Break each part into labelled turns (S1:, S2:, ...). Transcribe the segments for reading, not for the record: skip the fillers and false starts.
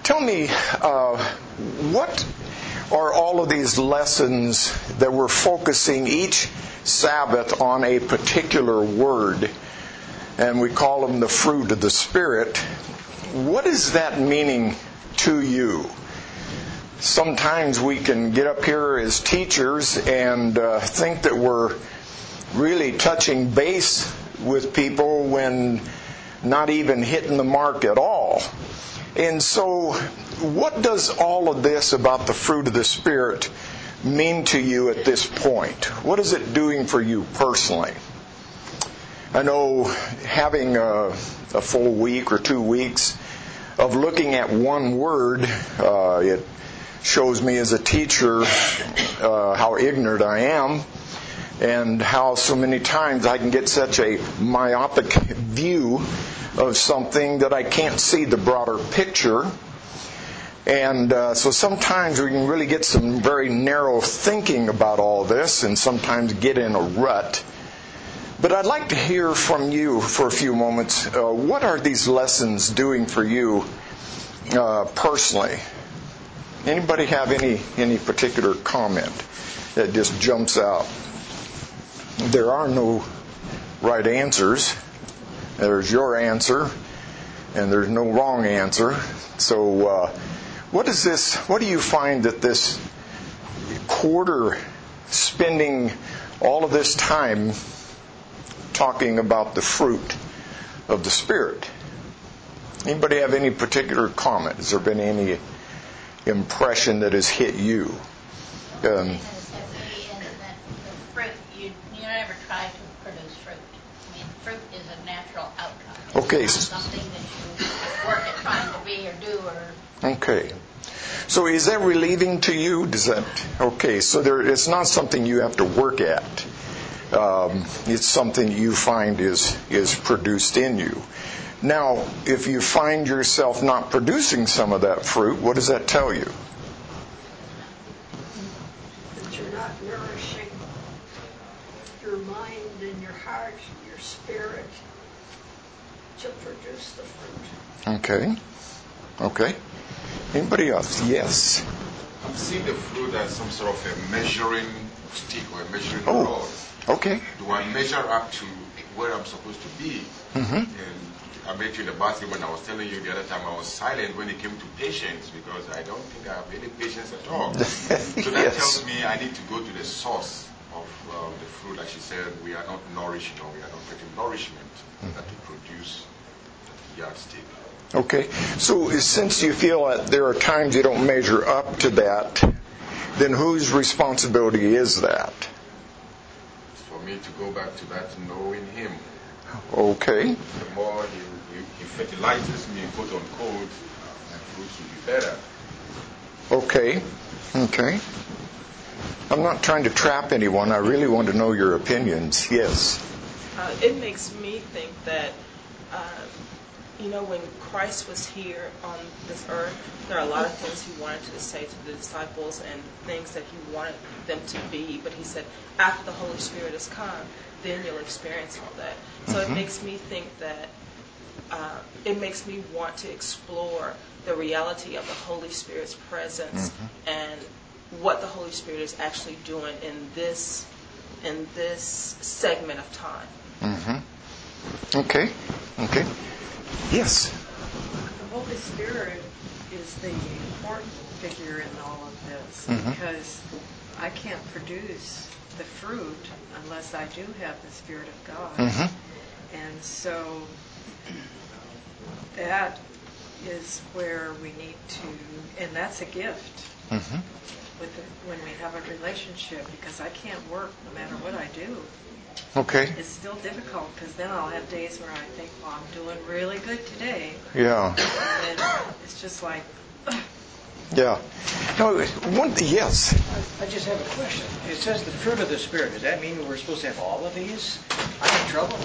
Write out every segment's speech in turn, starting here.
S1: Tell me, what are all of these lessons that we're focusing each Sabbath on a particular word, and we call them the fruit of the Spirit? What is that meaning to you? Sometimes we can get up here as teachers and think that we're really touching base with people when not even hitting the mark at all. And so, what does all of this about the fruit of the Spirit mean to you at this point? What is it doing for you personally? I know having a full week or 2 weeks of looking at one word, it shows me as a teacher how ignorant I am, and how so many times I can get such a myopic view of something that I can't see the broader picture. And so sometimes we can really get some very narrow thinking about all this, and sometimes get in a rut. But I'd like to hear from you for a few moments. What are these lessons doing for you personally? Anybody have any particular comment that just jumps out? There are no right answers. There's your answer, and there's no wrong answer. So, what do you find that this quarter, spending all of this time talking about the fruit of the Spirit? Anybody have any particular comment? Has there been any impression that has hit you?
S2: The fruit, you never try to produce fruit. I mean, fruit is a natural outcome. It's not something that you work at trying to be or do or...
S1: Okay. So is that relieving to you? Okay, so it's not something you have to work at. It's something you find is produced in you. Now, if you find yourself not producing some of that fruit, what does that tell you?
S3: That you're not nourishing your mind and your heart, your spirit, to produce the fruit.
S1: Okay. Anybody else? Yes.
S4: I'm seeing the fruit as some sort of a measuring stick or a measuring rod.
S1: Okay.
S4: Do I measure up to where I'm supposed to be?
S1: Mm-hmm.
S4: And I met you in the bathroom when I was telling you the other time I was silent when it came to patience, because I don't think I have any patience at all. So that tells me I need to go to the source of the fruit. Like she said, we are not nourished, or we are not getting nourishment that to produce the yardstick.
S1: Okay. So since you feel that there are times you don't measure up to that, then whose responsibility is that?
S4: It's for me to go back to that knowing Him.
S1: Okay.
S4: The more he fertilizes me, quote unquote, my fruits will be better.
S1: Okay. I'm not trying to trap anyone. I really want to know your opinions. Yes.
S5: It makes me think that, when Christ was here on this earth, there are a lot of things He wanted to say to the disciples and things that He wanted them to be. But He said, after the Holy Spirit has come, then you'll experience all that. So It makes me think that, it makes me want to explore the reality of the Holy Spirit's presence and what the Holy Spirit is actually doing in this segment of time.
S1: Okay. Yes.
S3: The Holy Spirit is the important figure in all of this, because I can't produce the fruit unless I do have the Spirit of God. And so that is where we need to, and that's a gift when we have a relationship, because I can't work no matter what I do.
S1: Okay.
S3: It's still difficult, because then I'll have days where I think, well, I'm doing really good today.
S1: Yeah.
S3: And it's just like...
S1: Yeah. No, yes.
S6: I just have a question. It says the fruit of the Spirit. Does that mean we're supposed to have all of these? I'm in trouble.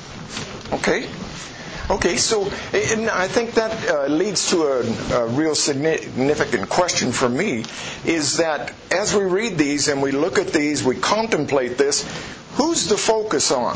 S1: Okay, so and I think that leads to a real significant question for me, is that as we read these and we look at these, we contemplate this, who's the focus on?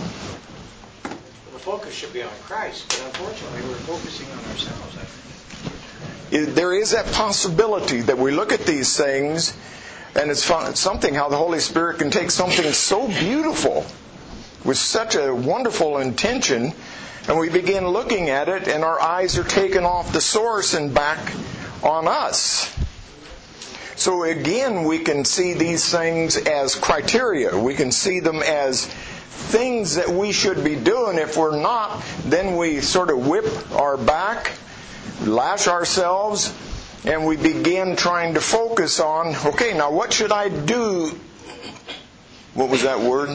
S6: Well, the focus should be on Christ, but unfortunately we're focusing on ourselves, I think.
S1: there is that possibility that we look at these things, and it's something how the Holy Spirit can take something so beautiful with such a wonderful intention, and we begin looking at it, and our eyes are taken off the source and back on us. So again, we can see these things as criteria. We can see them as things that we should be doing. If we're not, then we sort of whip our back, lash ourselves, and we begin trying to focus on, okay, now what should I do? What was that word?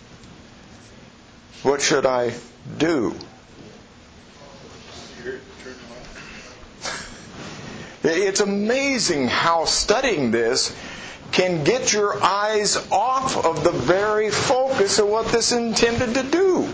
S1: What should I do? It's amazing how studying this can get your eyes off of the very focus of what this intended to do.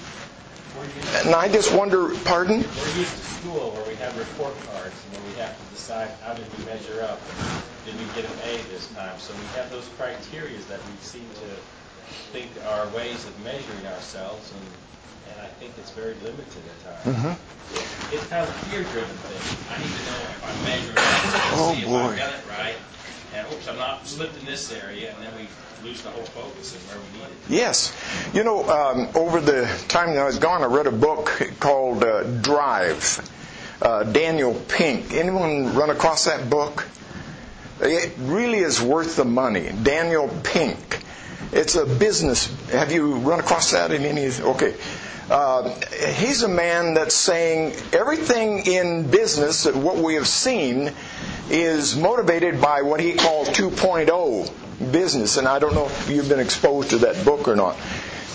S1: And I just wonder, pardon?
S7: We're used to school where we have report cards and where we have to decide how did we measure up. Did we get an A this time? So we have those criteria that we seem to think are ways of measuring ourselves, and I think it's very limited at times. Mm-hmm. It's kind of a fear-driven thing. I need to know if I'm measuring up, see if I got it right, and oops, I'm not slipped in this area, and then we lose the whole focus of where we need it.
S1: Yes. You know, over the time that I was gone, I read a book called Drive, Daniel Pink. Anyone run across that book? It really is worth the money. Daniel Pink. It's a business. Have you run across that in any? Okay. He's a man that's saying everything in business, what we have seen, is motivated by what he calls 2.0 business. And I don't know if you've been exposed to that book or not.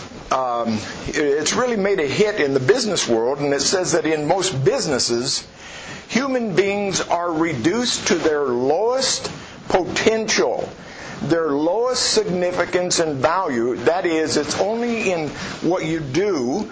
S1: It's really made a hit in the business world, and it says that in most businesses, human beings are reduced to their lowest potential, their lowest significance and value. That is, it's only in what you do,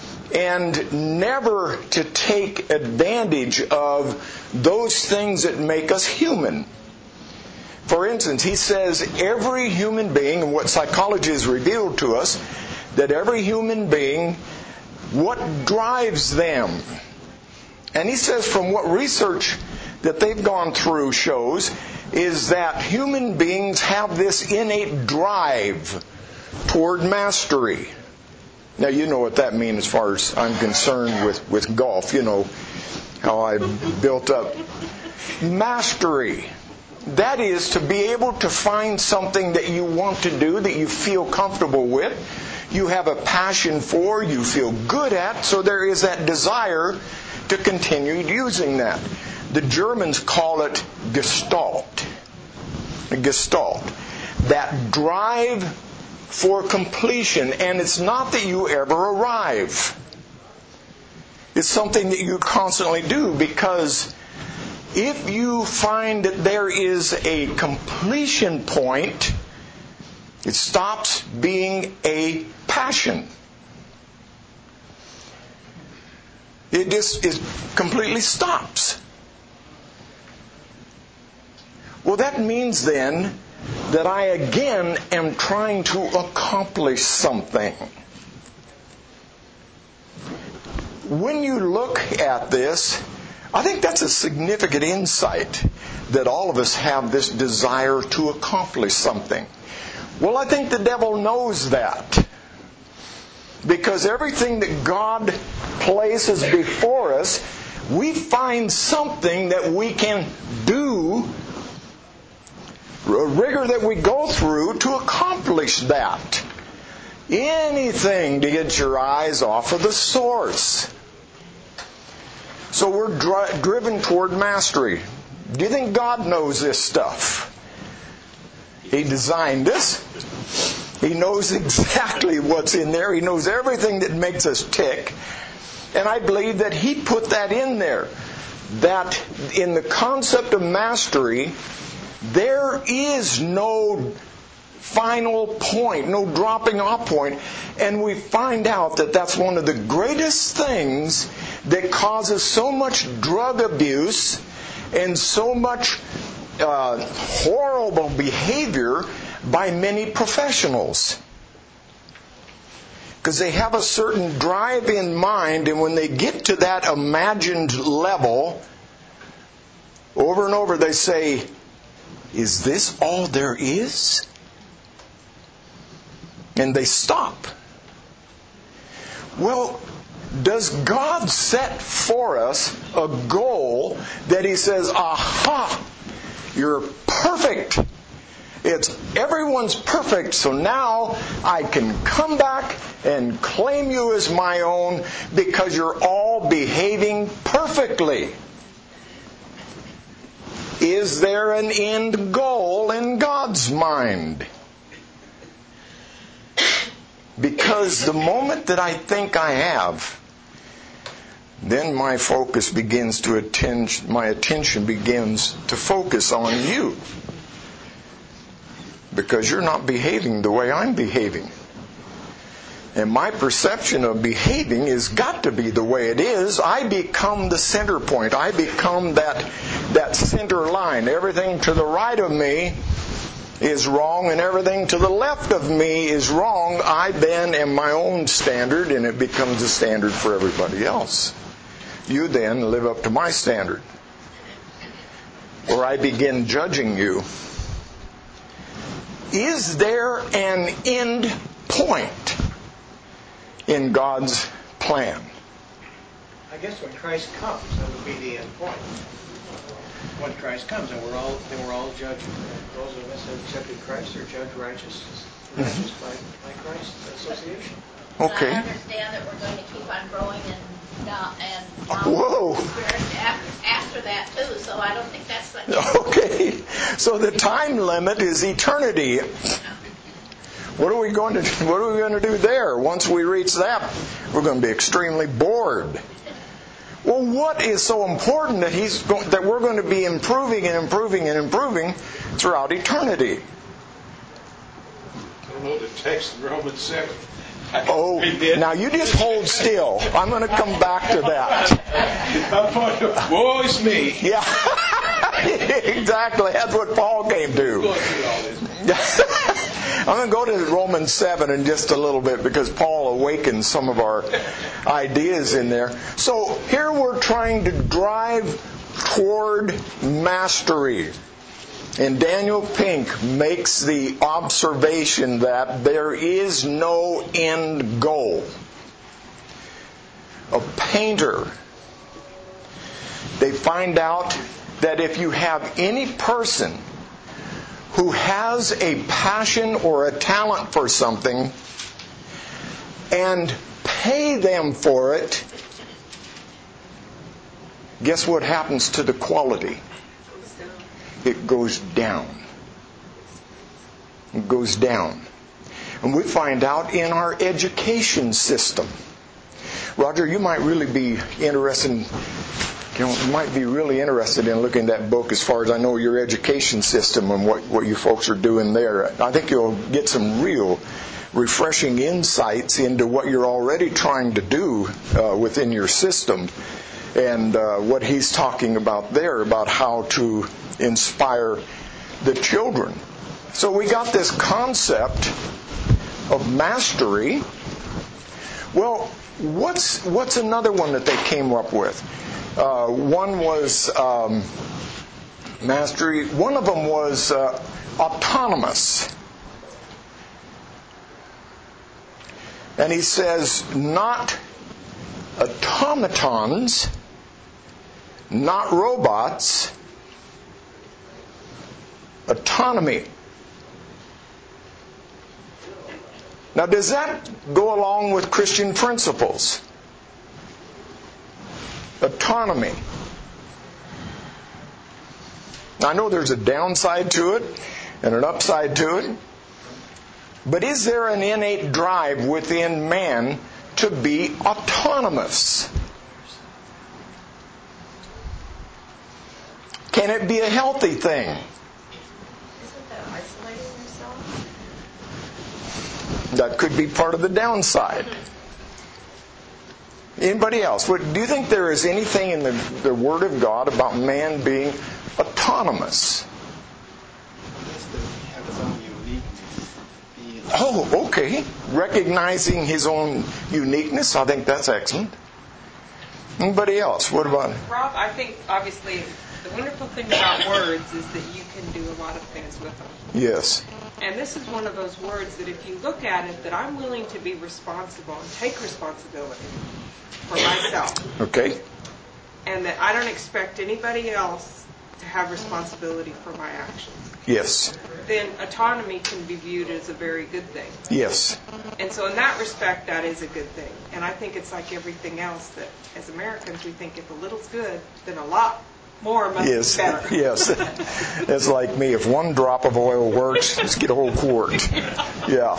S1: and never to take advantage of those things that make us human. For instance, he says every human being, and what psychology has revealed to us, that every human being, what drives them? And he says from what research that they've gone through shows is that human beings have this innate drive toward mastery. Now, you know what that means as far as I'm concerned with golf. You know how I built up mastery. That is to be able to find something that you want to do, that you feel comfortable with, you have a passion for, you feel good at, so there is that desire to continue using that. The Germans call it Gestalt. Gestalt. That drive for completion. And it's not that you ever arrive. It's something that you constantly do, because if you find that there is a completion point, it stops being a passion. It completely stops. Well, that means then that I again am trying to accomplish something. When you look at this, I think that's a significant insight, that all of us have this desire to accomplish something. Well, I think the devil knows that, because everything that God places before us, we find something that we can do, a rigor that we go through to accomplish that. Anything to get your eyes off of the source. So we're driven toward mastery. Do you think God knows this stuff? He designed this. He knows exactly what's in there. He knows everything that makes us tick. And I believe that He put that in there. That in the concept of mastery, there is no final point, no dropping off point. And we find out that that's one of the greatest things that causes so much drug abuse and so much horrible behavior by many professionals. Because they have a certain drive in mind, and when they get to that imagined level, Over and over they say, is this all there is? And they stop. Well, does God set for us a goal that He says, aha, you're perfect. Everyone's perfect, so now I can come back and claim you as my own because you're all behaving perfectly. Is there an end goal in God's mind? Because the moment that I think I have, then my focus begins to my attention begins to focus on you. Because you're not behaving the way I'm behaving. And my perception of behaving has got to be the way it is. I become the center point. I become that center line. Everything to the right of me is wrong, and everything to the left of me is wrong. I then am my own standard, and it becomes a standard for everybody else. You then live up to my standard. Or I begin judging you. Is there an end point in God's plan?
S6: I guess when Christ comes, that would be the end point. When Christ comes, and we're all judged. Those of us who accepted Christ are judged righteous by Christ's association.
S1: Okay.
S2: I understand that we're going to keep on growing and
S1: whoa.
S2: after that too. So I don't think that's
S1: okay. So the time limit is eternity. What are we going to do there? Once we reach that, we're going to be extremely bored. Well, what is so important that we're going to be improving and improving and improving throughout eternity?
S6: I know the text in Romans 7.
S1: Oh, now you just hold still. I'm going to come back to that.
S6: Woe is me.
S1: Yeah, exactly. That's what Paul came to. I'm going to go to Romans 7 in just a little bit because Paul awakens some of our ideas in there. So here we're trying to drive toward mastery. And Daniel Pink makes the observation that there is no end goal. A painter, they find out that if you have any person who has a passion or a talent for something and pay them for it, guess what happens to the quality? It goes down. It goes down. And we find out in our education system. Roger, you might really be interested in looking at that book as far as I know your education system and what you folks are doing there. I think you'll get some real refreshing insights into what you're already trying to do within your system and what he's talking about there about how to inspire the children. So we got this concept of mastery. Well, what's another one that they came up with? One was mastery. One of them was autonomous. And he says, not automatons, not robots, autonomy. Now, does that go along with Christian principles? Autonomy. Now, I know there's a downside to it and an upside to it. But is there an innate drive within man to be autonomous? Can it be a healthy thing?
S3: Isn't that isolating yourself?
S1: That could be part of the downside. Anybody else? Do you think there is anything in the Word of God about man being autonomous? Oh, okay. Recognizing his own uniqueness, I think that's excellent. Anybody else? What about it?
S5: Rob, I think obviously The wonderful thing about words is that you can do a lot of things with them.
S1: Yes.
S5: And this is one of those words that if you look at it, that I'm willing to be responsible and take responsibility for myself.
S1: Okay.
S5: And that I don't expect anybody else to have responsibility for my actions.
S1: Yes.
S5: Then autonomy can be viewed as a very good thing.
S1: Yes.
S5: And so in that respect, that is a good thing. And I think it's like everything else that as Americans we think if a little's good, then a lot more must be better.
S1: Yes. It's like me. If one drop of oil works, let's get a whole quart. Yeah.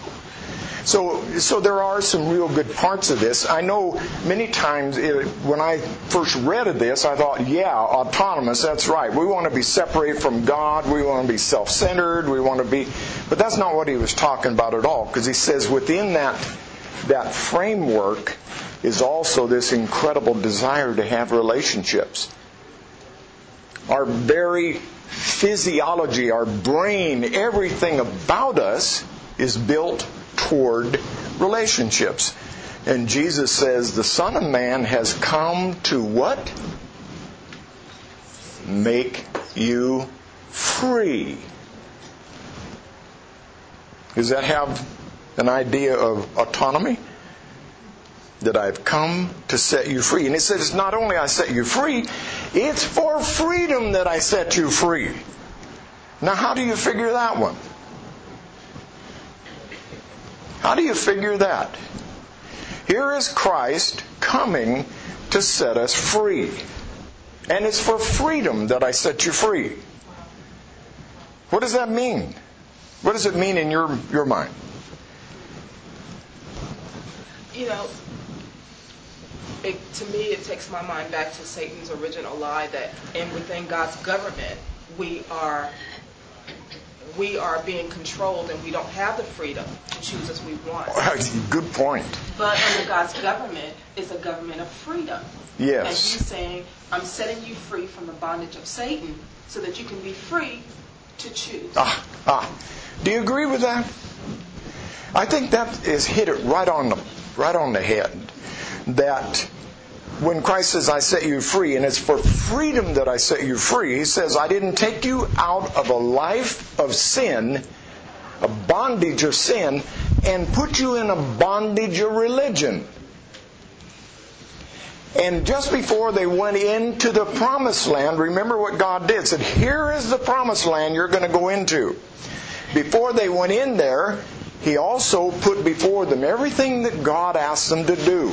S1: So there are some real good parts of this. I know many times when I first read of this, I thought, yeah, autonomous, that's right. We want to be separated from God. We want to be self-centered. We want to be... But that's not what he was talking about at all, because he says within that framework is also this incredible desire to have relationships. Our very physiology, our brain, everything about us is built toward relationships. And Jesus says the Son of Man has come to what? Make you free. Does that have an idea of autonomy? That I've come to set you free. And he says, it's not only I set you free, it's for freedom that I set you free. Now, how do you figure that one? How do you figure that? Here is Christ coming to set us free. And it's for freedom that I set you free. What does that mean? What does it mean in your mind?
S5: You know, to me it takes my mind back to Satan's original lie that within God's government we are being controlled and we don't have the freedom to choose as we want.
S1: Good point.
S5: But under God's government is a government of freedom.
S1: Yes.
S5: And he's saying, I'm setting you free from the bondage of Satan so that you can be free to choose.
S1: Do you agree with that? I think that is hit it right on the head. That when Christ says, I set you free, and it's for freedom that I set you free, he says, I didn't take you out of a life of sin, a bondage of sin, and put you in a bondage of religion. And just before they went into the promised land, remember what God did. He said, here is the promised land you're going to go into. Before they went in there, he also put before them everything that God asked them to do.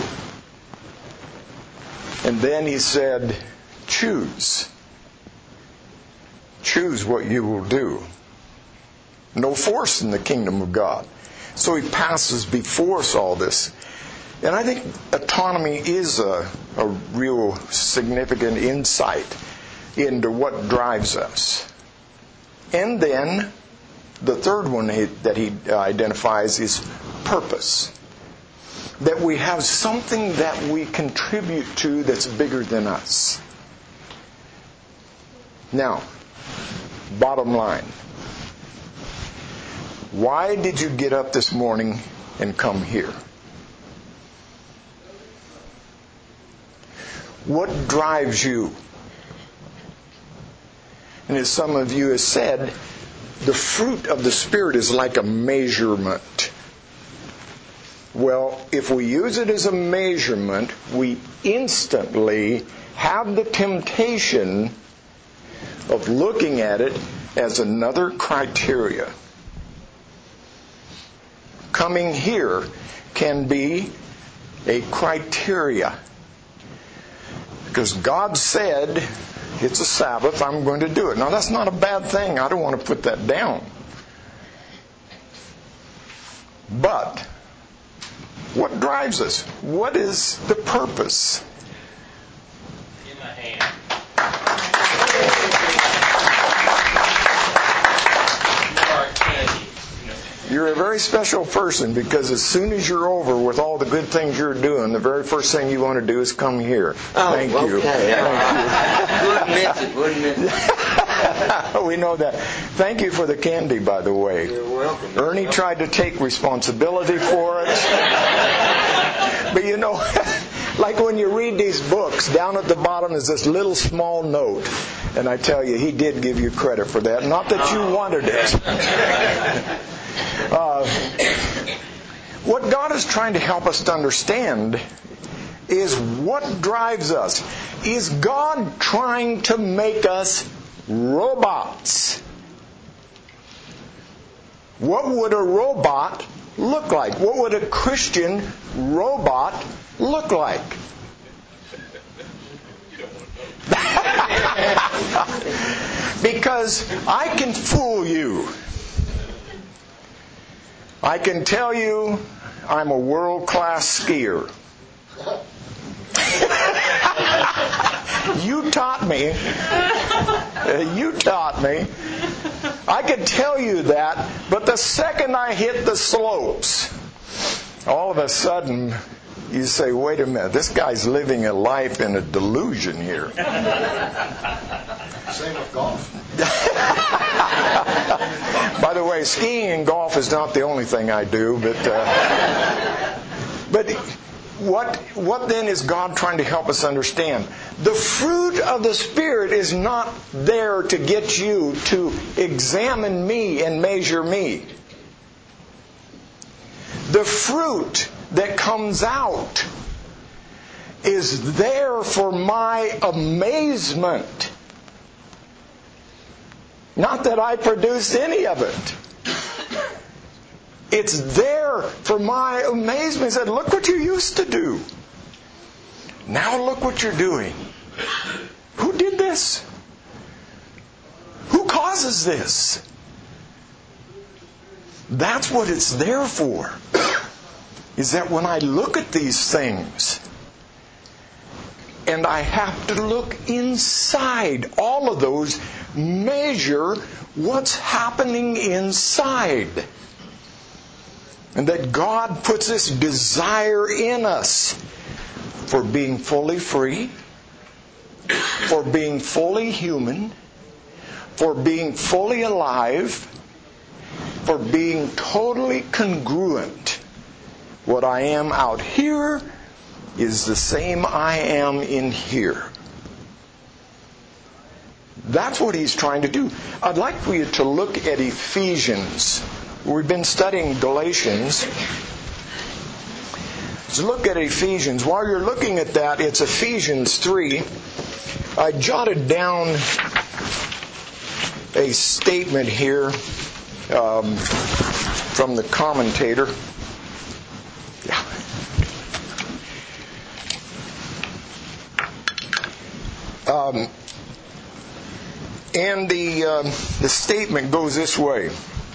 S1: And then he said, choose. Choose what you will do. No force in the kingdom of God. So he passes before us all this. And I think autonomy is a real significant insight into what drives us. And then the third one that he identifies is purpose. That we have something that we contribute to that's bigger than us. Now, bottom line. Why did you get up this morning and come here? What drives you? And as some of you have said, the fruit of the Spirit is like a measurement. Well, if we use it as a measurement, we instantly have the temptation of looking at it as another criteria. Coming here can be a criteria. Because God said, it's a Sabbath, I'm going to do it. Now that's not a bad thing. I don't want to put that down. But what drives us? What is the purpose?
S7: In my hand.
S1: You're a very special person because as soon as you're over with all the good things you're doing, the very first thing you want to do is come here. Thank you.
S8: Wouldn't miss.
S1: We know that. Thank you for the candy, by the way.
S8: You're welcome.
S1: Ernie tried to take responsibility for it. But you know, Like when you read these books, down at the bottom is this little small note. And I tell you, he did give you credit for that. Not that you wanted it. What God is trying to help us to understand is what drives us. Is God trying to make us robots? What would a robot look like? What would a Christian robot look like? Because I can fool you. I can tell you I'm a world-class skier. You taught me. I could tell you that, but the second I hit the slopes, all of a sudden you say, wait a minute, this guy's living a life in a delusion here.
S6: Same with golf.
S1: By the way, skiing and golf is not the only thing I do, but what then is God trying to help us understand? The fruit of the Spirit is not there to get you to examine me and measure me. The fruit that comes out is there for my amazement. Not that I produced any of it. It's there for my amazement. He said, look what you used to do. Now look what you're doing. Who did this? Who causes this? That's what it's there for. Is that when I look at these things, and I have to look inside, all of those measure what's happening inside. And that God puts this desire in us for being fully free, for being fully human, for being fully alive, for being totally congruent. What I am out here is the same I am in here. That's what he's trying to do. I'd like for you to look at Ephesians. We've been studying Galatians. Let's look at Ephesians. While you're looking at that, it's Ephesians 3. I jotted down a statement here from the commentator. Yeah. And the statement goes this way.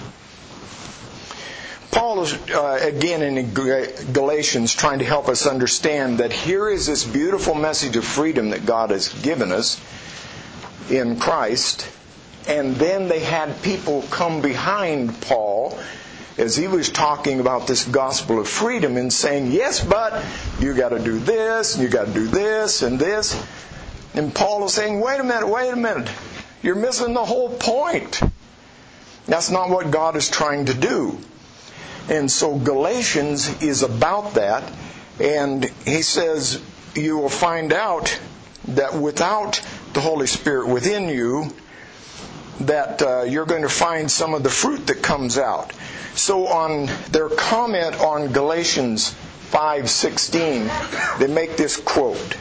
S1: Paul is, again in Galatians, trying to help us understand that here is this beautiful message of freedom that God has given us in Christ. And then they had people come behind Paul as he was talking about this gospel of freedom and saying, yes, but you got to do this, and you got to do this, and this. And Paul is saying, wait a minute. You're missing the whole point. That's not what God is trying to do. And so Galatians is about that. And he says, you will find out that without the Holy Spirit within you, that you're going to find some of the fruit that comes out. So on their comment on Galatians 5:16, they make this quote.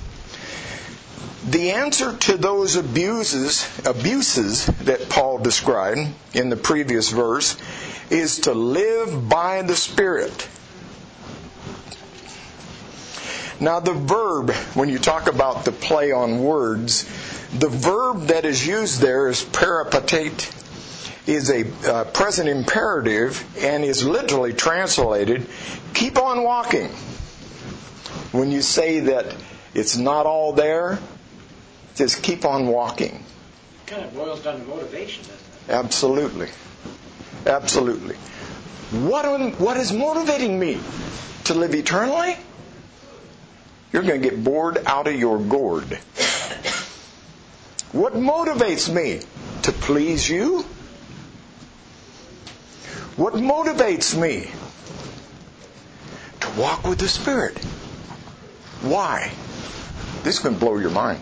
S1: The answer to those abuses that Paul described in the previous verse is to live by the Spirit. Now the verb, when you talk about the play on words, the verb that is used there is peripatate, is a present imperative, and is literally translated, keep on walking. When you say that it's not all there, just keep on walking.
S6: It kind of boils down to motivation, doesn't it?
S1: Absolutely. What is motivating me to live eternally? You're going to get bored out of your gourd. What motivates me? To please you? What motivates me? To walk with the Spirit. Why? This is going to blow your mind.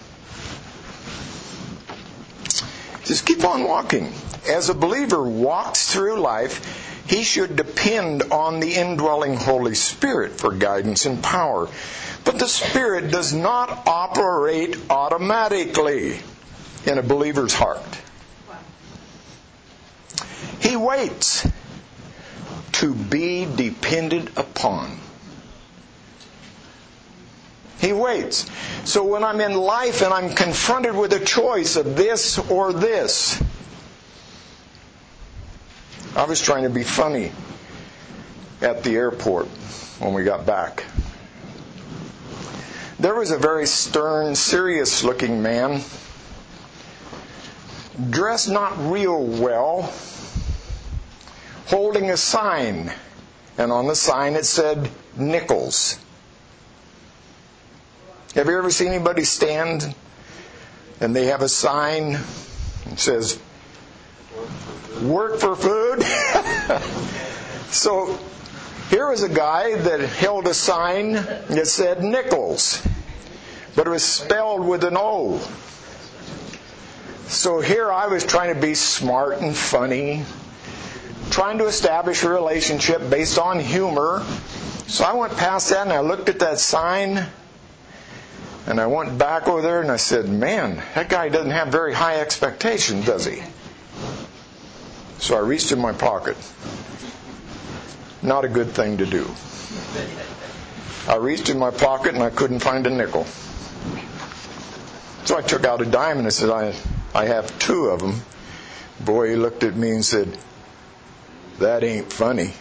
S1: Just keep on walking. As a believer walks through life, he should depend on the indwelling Holy Spirit for guidance and power. But the Spirit does not operate automatically in a believer's heart. He waits to be depended upon. He waits. So when I'm in life and I'm confronted with a choice of this or this, I was trying to be funny at the airport when we got back. There was a very stern, serious-looking man, dressed not real well, holding a sign. And on the sign it said, Nichols. Have you ever seen anybody stand and they have a sign that says, work for food? So here was a guy that held a sign that said Nichols, but it was spelled with an O. So here I was trying to be smart and funny, trying to establish a relationship based on humor. So I went past that and I looked at that sign. And I went back over there and I said, man, that guy doesn't have very high expectations, does he? So I reached in my pocket. Not a good thing to do. I reached in my pocket and I couldn't find a nickel. So I took out a dime and I said, I have 2 of them. Boy, he looked at me and said, that ain't funny.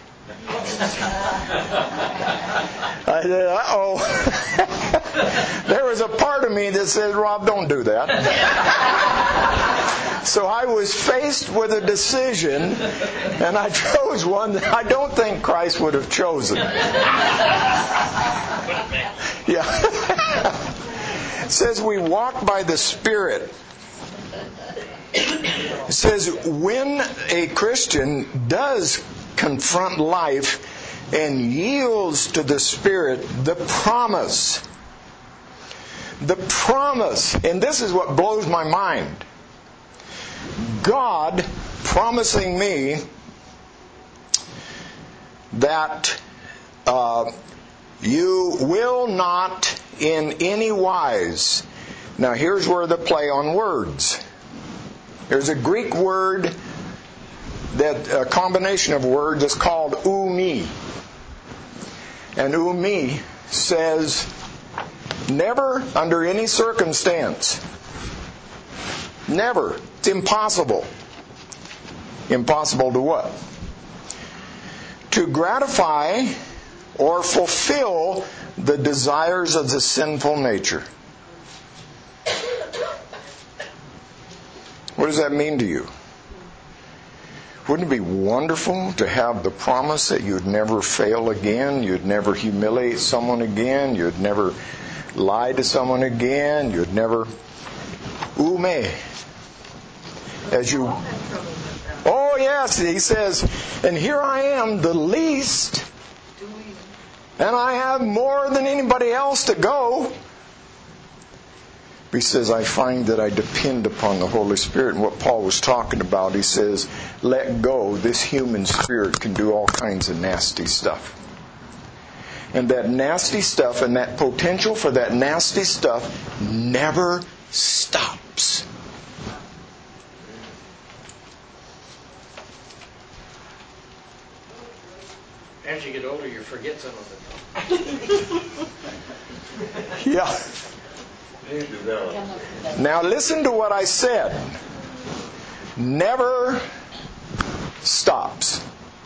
S1: I said, uh-oh. There was a part of me that said, Rob, don't do that. So I was faced with a decision, and I chose one that I don't think Christ would have chosen. Yeah. It says we walk by the Spirit. It says when a Christian does confront life and yields to the Spirit, the promise, and this is what blows my mind, God promising me that you will not in any wise. Now here's where the play on words. There's a Greek word, that a combination of words is called umi. And umi says, never under any circumstance. Never. It's impossible. Impossible to what? To gratify or fulfill the desires of the sinful nature. What does that mean to you? Wouldn't it be wonderful to have the promise that you'd never fail again, you'd never humiliate someone again, you'd never lie to someone again, you'd never... Ume. As you... Oh yes, he says, and here I am, the least, and I have more than anybody else to go. He says, I find that I depend upon the Holy Spirit. And what Paul was talking about, he says, let go. This human spirit can do all kinds of nasty stuff. And that nasty stuff and that potential for that nasty stuff never stops.
S6: As you get older, you forget some of it.
S1: Yeah. Now listen to what I said. Never stops.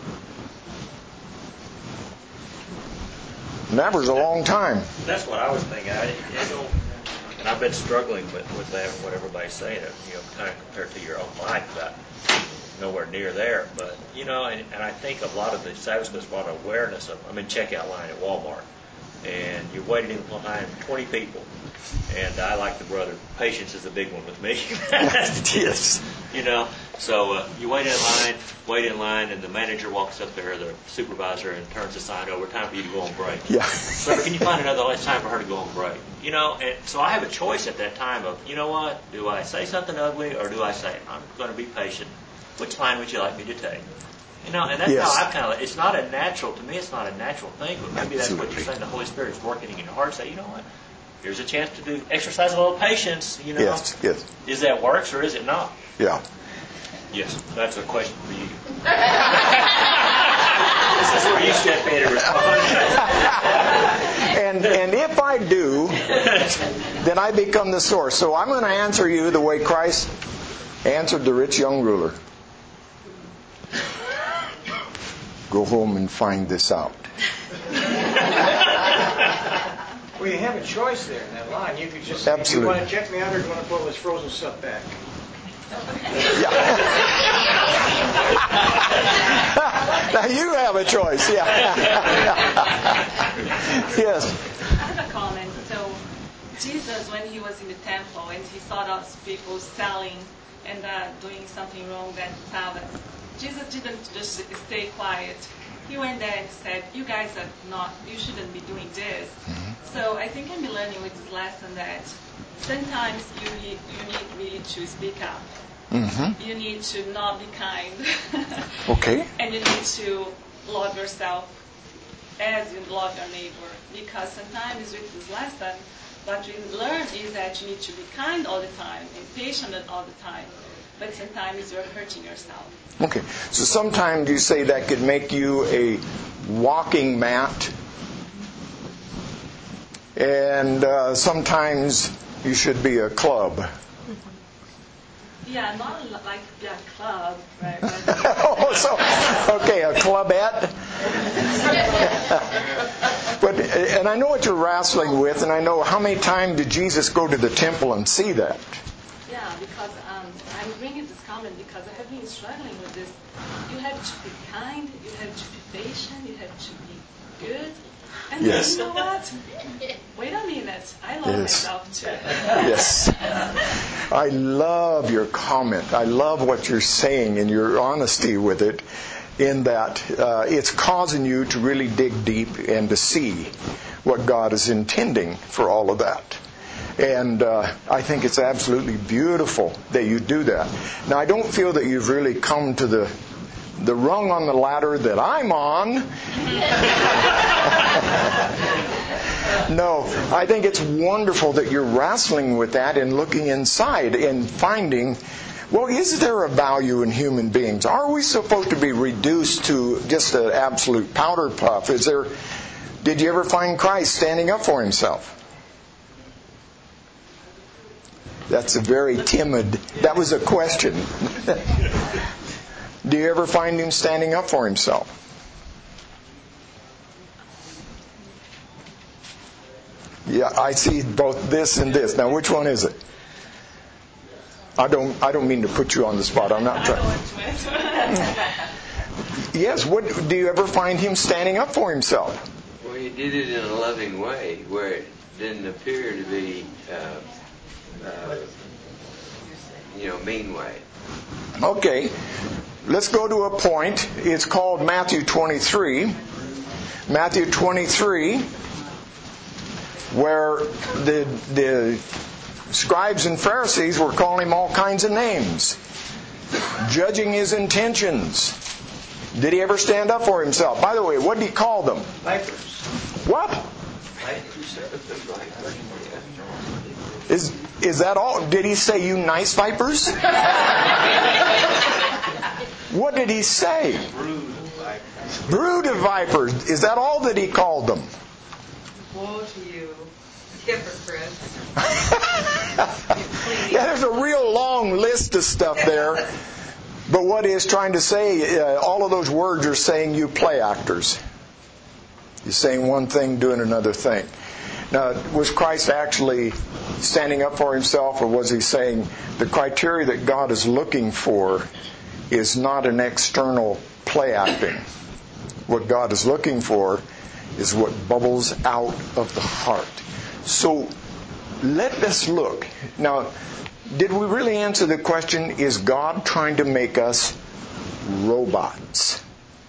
S1: Never's a long time.
S9: That's what I was thinking. And I've been struggling with that, what everybody's saying, kind of compared to your own life, about nowhere near there. But, and I think a lot of the Sabbath brought awareness of, I'm in checkout line at Walmart, and you're waiting in line 20 people. And I like the brother, patience is a big one with me.
S1: Yes.
S9: So you wait in line, and the manager walks up there, the supervisor, and turns the sign over, time for you to go on break.
S1: Yeah.
S9: Sir, can you find another last time for her to go on break? And so I have a choice at that time of, you know what, do I say something ugly, or do I say, I'm going to be patient, which line would you like me to take? And that's how I it's not a natural, to me it's not a natural thing, but maybe that's what you're saying, the Holy Spirit is working in your heart, say, you know what, here's a chance to exercise a little patience,
S1: Yes.
S9: Is that works or is it not?
S1: Yeah.
S9: Yes, that's a question for you. This is where you step in and respond.
S1: And if I do, then I become the source. So I'm going to answer you the way Christ answered the rich young ruler. Go home and find this out.
S6: Well, you have a choice there in that line. You could just
S1: say,
S6: do you want to check me out or do you want to put this frozen stuff back?
S1: Yeah. Now you have a choice. Yeah. Yes.
S10: I have a comment. So Jesus, when he was in the temple and he saw those people selling and doing something wrong that Sabbath, Jesus didn't just stay quiet. He went there and said, you guys you shouldn't be doing this. Mm-hmm. So I think I'm learning with this lesson that sometimes you need really to speak up. Mm-hmm. You need to not be kind.
S1: Okay.
S10: And you need to love yourself as you love your neighbor. Because sometimes with this lesson, what we learn is that you need to be kind all the time and patient all the time. But sometimes you're hurting yourself.
S1: Okay. So sometimes you say that could make you a walking mat. And sometimes you should be a club.
S10: Yeah, not like a club, right?
S1: Okay, a clubette. And I know what you're wrestling with, and I know how many times did Jesus go to the temple and see that?
S10: Yeah, because I'm bringing this comment because I have been struggling with this. You have to be kind, you have to be patient, you have to be good. And
S1: yes.
S10: Then, you know what? Wait a minute. I love myself too.
S1: Yes. I love your comment. I love what you're saying and your honesty with it, in that it's causing you to really dig deep and to see what God is intending for all of that. And I think it's absolutely beautiful that you do that. Now, I don't feel that you've really come to the rung on the ladder that I'm on. No, I think it's wonderful that you're wrestling with that and looking inside and finding, well, is there a value in human beings? Are we supposed to be reduced to just an absolute powder puff? Did you ever find Christ standing up for himself? That's a very timid, that was a question. Do you ever find him standing up for himself? Yeah, I see both this and this. Now, which one is it? I don't mean to put you on the spot. I'm not trying. Yes. What do you ever find him standing up for himself?
S8: Well, he did it in a loving way, where it didn't appear to be, mean way.
S1: Okay. Let's go to a point. It's called Matthew 23. Matthew 23, where the scribes and Pharisees were calling him all kinds of names, judging his intentions. Did he ever stand up for himself? By the way, what did he call them?
S6: Vipers.
S1: What?
S6: Vipers.
S1: Is that all? Did he say, you nice vipers? What did he say? Brood of vipers. Is that all that he called them?
S3: Woe to you, hypocrites.
S1: Yeah, there's a real long list of stuff there. But what he's trying to say, all of those words are saying you play actors. You're saying one thing, doing another thing. Now, was Christ actually standing up for himself, or was he saying the criteria that God is looking for is not an external play acting? What God is looking for is what bubbles out of the heart. So, let us look. Now, did we really answer the question, is God trying to make us robots?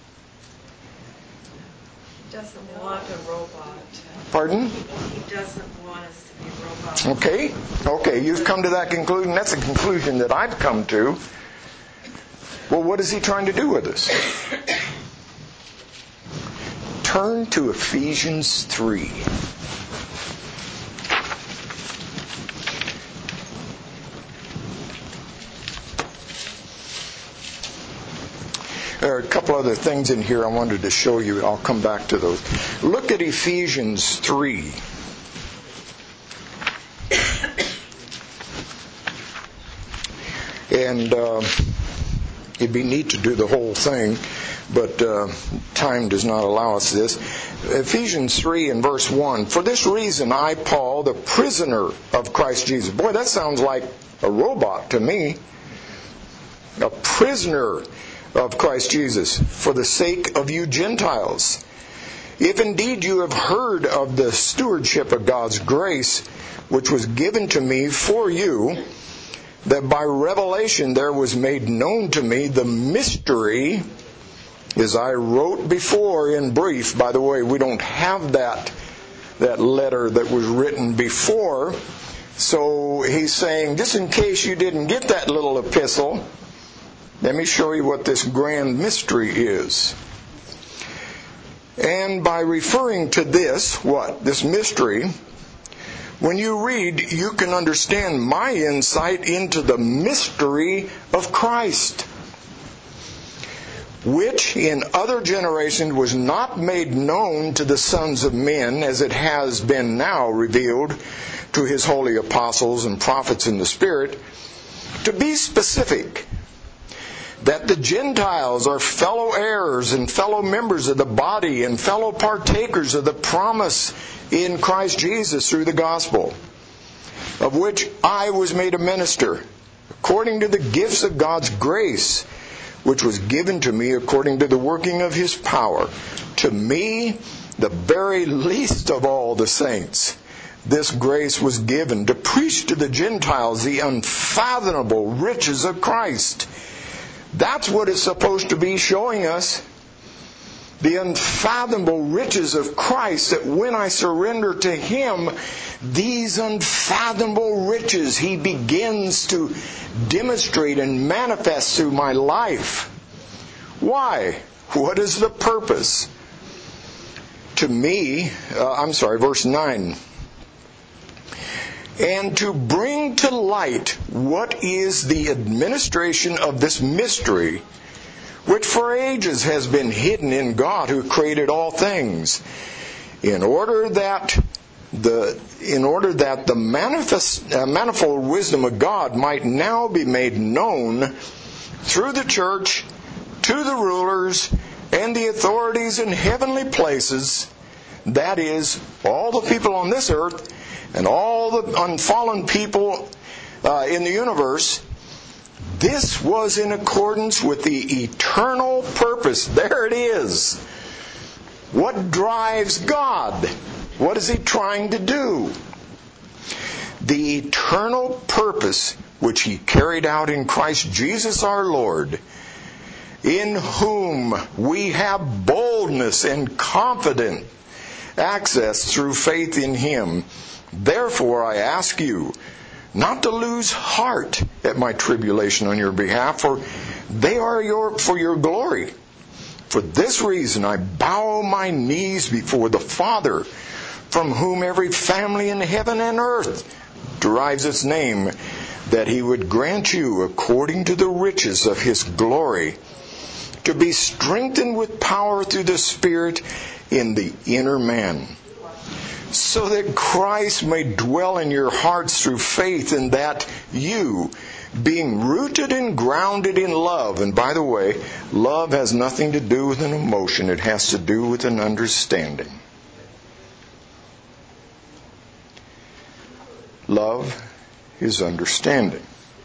S3: He doesn't want a robot.
S1: Pardon?
S3: He doesn't want us to be robots.
S1: Okay, you've come to that conclusion. That's a conclusion that I've come to. Well, what is he trying to do with us? Turn to Ephesians 3. There are a couple other things in here I wanted to show you. I'll come back to those. Look at Ephesians 3. And it'd be neat to do the whole thing, but time does not allow us this. Ephesians 3 and verse 1. For this reason I, Paul, the prisoner of Christ Jesus. Boy, that sounds like a robot to me. A prisoner of Christ Jesus, for the sake of you Gentiles. If indeed you have heard of the stewardship of God's grace, which was given to me for you, that by revelation there was made known to me the mystery, as I wrote before in brief. By the way, we don't have that letter that was written before. So he's saying, just in case you didn't get that little epistle, let me show you what this grand mystery is. And by referring to this, this mystery, when you read, you can understand my insight into the mystery of Christ, which in other generations was not made known to the sons of men, as it has been now revealed to his holy apostles and prophets in the Spirit. To be specific, that the Gentiles are fellow heirs and fellow members of the body and fellow partakers of the promise in Christ Jesus through the gospel, of which I was made a minister, according to the gifts of God's grace, which was given to me according to the working of his power. To me, the very least of all the saints, this grace was given to preach to the Gentiles the unfathomable riches of Christ. That's what it's supposed to be showing us. The unfathomable riches of Christ, that when I surrender to him, these unfathomable riches he begins to demonstrate and manifest through my life. Why? What is the purpose? To me, verse 9. And to bring to light what is the administration of this mystery, which for ages has been hidden in God who created all things, in order that the manifold wisdom of God might now be made known through the church to the rulers and the authorities in heavenly places, that is, all the people on this earth and all the unfallen people in the universe. This was in accordance with the eternal purpose. There it is. What drives God? What is he trying to do? The eternal purpose which he carried out in Christ Jesus our Lord, in whom we have boldness and confident access through faith in him. Therefore I ask you not to lose heart at my tribulation on your behalf, for they are for your glory. For this reason I bow my knees before the Father, from whom every family in heaven and earth derives its name, that he would grant you, according to the riches of his glory, to be strengthened with power through the Spirit in the inner man, so that Christ may dwell in your hearts through faith, and that you, being rooted and grounded in love — and by the way, love has nothing to do with an emotion, it has to do with an understanding. Love is understanding.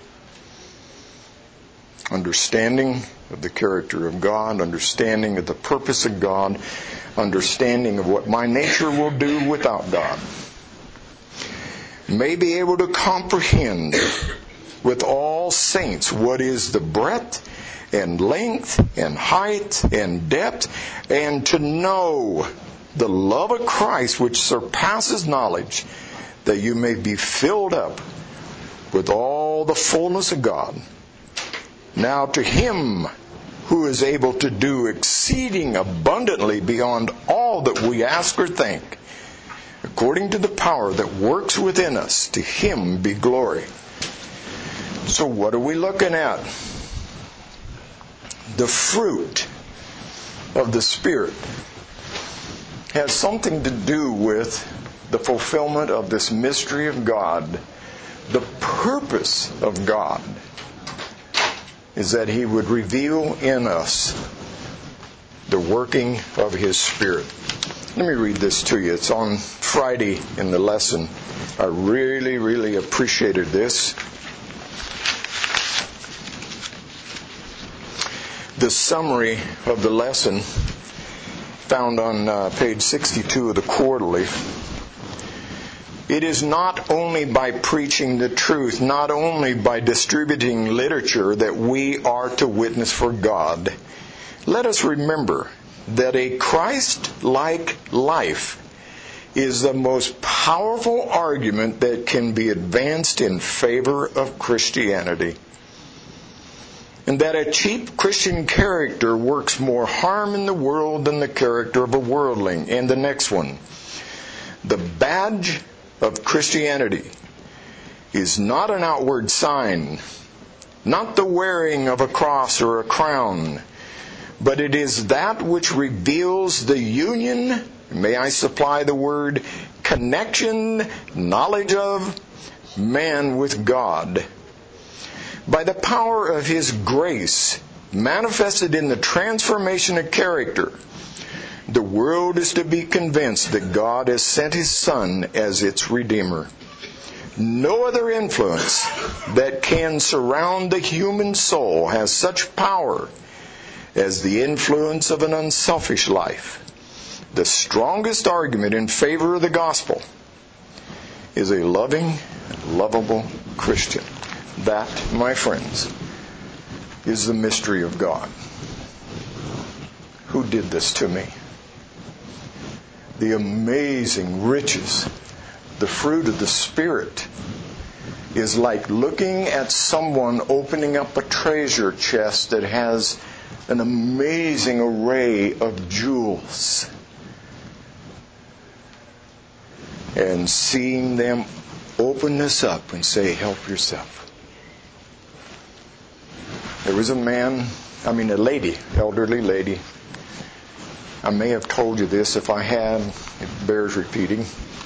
S1: Understanding of the character of God, understanding of the purpose of God, understanding of what my nature will do without God. may be able to comprehend with all saints what is the breadth and length and height and depth, and to know the love of Christ which surpasses knowledge, that you may be filled up with all the fullness of God. Now to Him who is able to do exceeding abundantly beyond all that we ask or think, according to the power that works within us, to Him be glory. So what are we looking at? The fruit of the Spirit has something to do with the fulfillment of this mystery of God. The purpose of God is that He would reveal in us the working of His Spirit. Let me read this to you. It's on Friday in the lesson. I really, really appreciated this. The summary of the lesson found on page 62 of the Quarterly. It is not only by preaching the truth, not only by distributing literature, that we are to witness for God. Let us remember that a Christ-like life is the most powerful argument that can be advanced in favor of Christianity. And that a cheap Christian character works more harm in the world than the character of a worldling. And the next one. The badge of Christianity is not an outward sign, not the wearing of a cross or a crown, but it is that which reveals the union, may I supply the word, connection, knowledge of man with God. By the power of His grace, manifested in the transformation of character, the world is to be convinced that God has sent His Son as its Redeemer. No other influence that can surround the human soul has such power as the influence of an unselfish life. The strongest argument in favor of the gospel is a loving, lovable Christian. That, my friends, is the mystery of God. Who did this to me? The amazing riches, the fruit of the Spirit, is like looking at someone opening up a treasure chest that has an amazing array of jewels, and seeing them open this up and say, help yourself. There was a lady, elderly lady. I may have told you this. If I had, it bears repeating.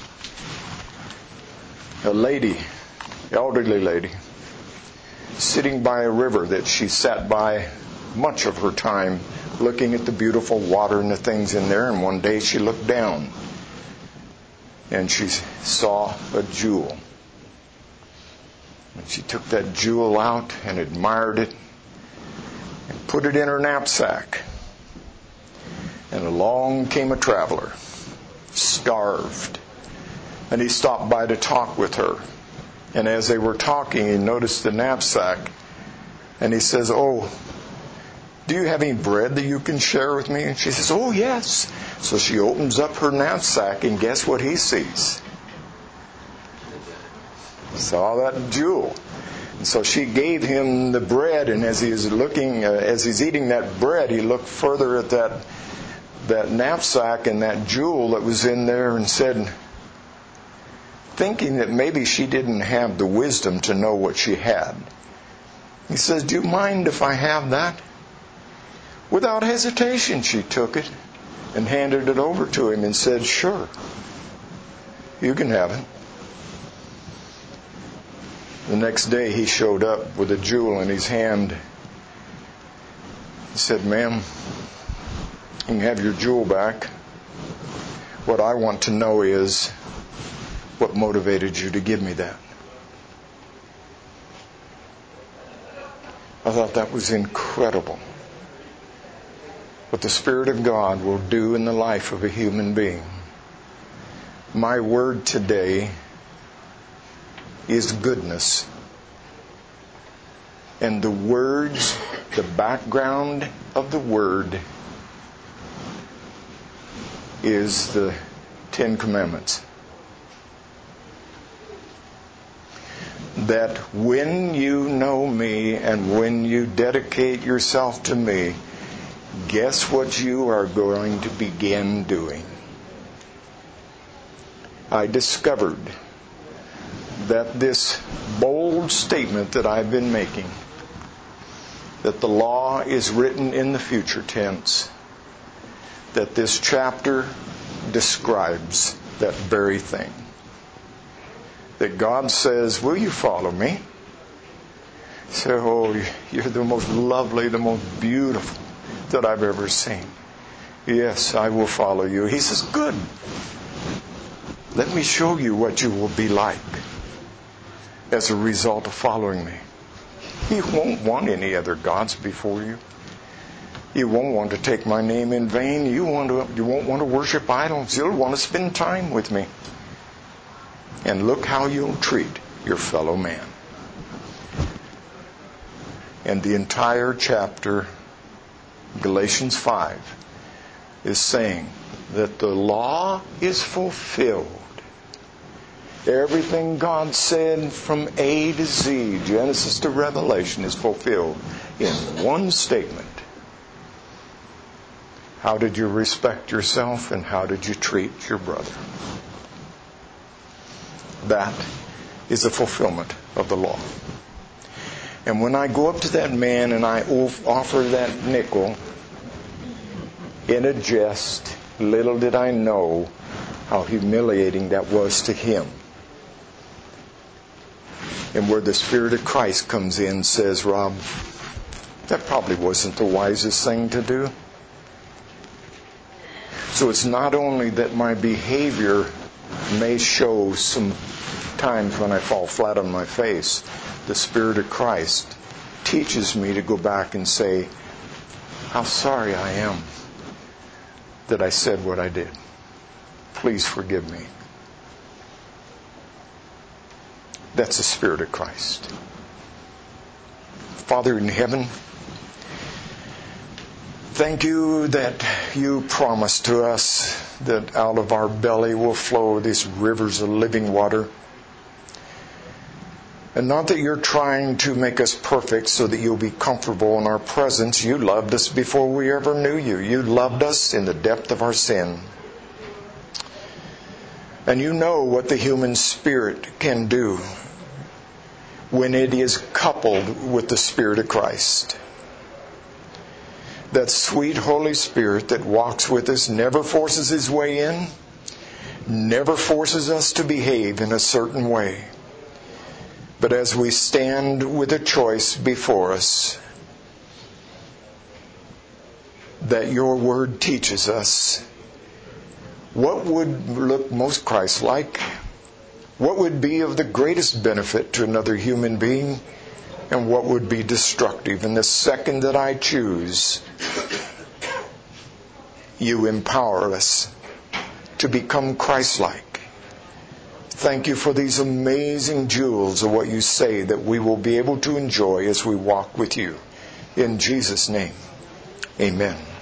S1: A lady, elderly lady, sitting by a river that she sat by much of her time, looking at the beautiful water and the things in there. And one day she looked down and she saw a jewel. And she took that jewel out and admired it and put it in her knapsack. And along came a traveler, starved. And he stopped by to talk with her. And as they were talking, he noticed the knapsack. And he says, oh, do you have any bread that you can share with me? And she says, oh, yes. So she opens up her knapsack, and guess what he sees? Saw that jewel. And so she gave him the bread, and as he's eating that bread, he looked further at that knapsack and that jewel that was in there and said, thinking that maybe she didn't have the wisdom to know what she had. He says, do you mind if I have that? Without hesitation, she took it and handed it over to him and said, sure, you can have it. The next day he showed up with a jewel in his hand. He said, ma'am, you can have your jewel back. What I want to know is, what motivated you to give me that? I thought that was incredible. What the Spirit of God will do in the life of a human being. My word today is goodness. And the words, the background of the Word is the Ten Commandments. That when you know me and when you dedicate yourself to me, guess what you are going to begin doing? I discovered that this bold statement that I've been making, that the law is written in the future tense, that this chapter describes that very thing. That God says, will you follow me? So, oh, you're the most lovely, the most beautiful that I've ever seen. Yes, I will follow you. He says, good. Let me show you what you will be like as a result of following me. You won't want any other gods before you. You won't want to take my name in vain. You won't want to worship idols. You'll want to spend time with me. And look how you'll treat your fellow man. And the entire chapter, Galatians 5, is saying that the law is fulfilled. Everything God said from A to Z, Genesis to Revelation, is fulfilled in one statement. How did you respect yourself and how did you treat your brother? That is the fulfillment of the law. And when I go up to that man and I offer that nickel in a jest, little did I know how humiliating that was to him. And where the Spirit of Christ comes in and says, Rob, that probably wasn't the wisest thing to do. So it's not only that my behavior may show some times when I fall flat on my face. The Spirit of Christ teaches me to go back and say, how sorry I am that I said what I did. Please forgive me. That's the Spirit of Christ. Father in heaven, thank you that you promised to us that out of our belly will flow these rivers of living water. And not that you're trying to make us perfect so that you'll be comfortable in our presence. You loved us before we ever knew you. You loved us in the depth of our sin. And you know what the human spirit can do when it is coupled with the Spirit of Christ. That sweet Holy Spirit that walks with us, never forces his way in, never forces us to behave in a certain way. But as we stand with a choice before us, that your word teaches us what would look most Christ-like, what would be of the greatest benefit to another human being, and what would be destructive. And the second that I choose, you empower us to become Christ-like. Thank you for these amazing jewels of what you say that we will be able to enjoy as we walk with you. In Jesus' name, amen.